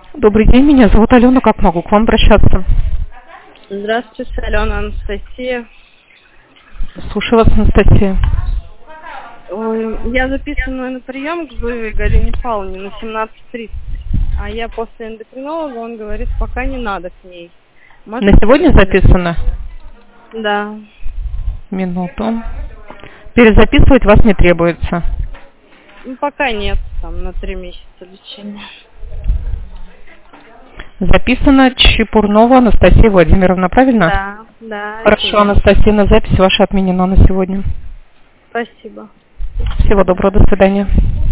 Добрый день, меня зовут Алена. Как могу к вам обращаться? Здравствуйте, Алена, Анастасия. Слушаю вас, Анастасия. Ой, я записана на прием к Зуевой Галине Павловне на 17:30. А я после эндокринолога, он говорит, пока не надо к ней. На сегодня записано? Да. Минуту. Перезаписывать вас не требуется. Ну, пока нет, там, на 3 месяца лечения. Записано Чепурнова Анастасия Владимировна, правильно? Да, да. Хорошо, Анастасия, на запись ваша отменена на сегодня. Спасибо. Всего доброго, до свидания.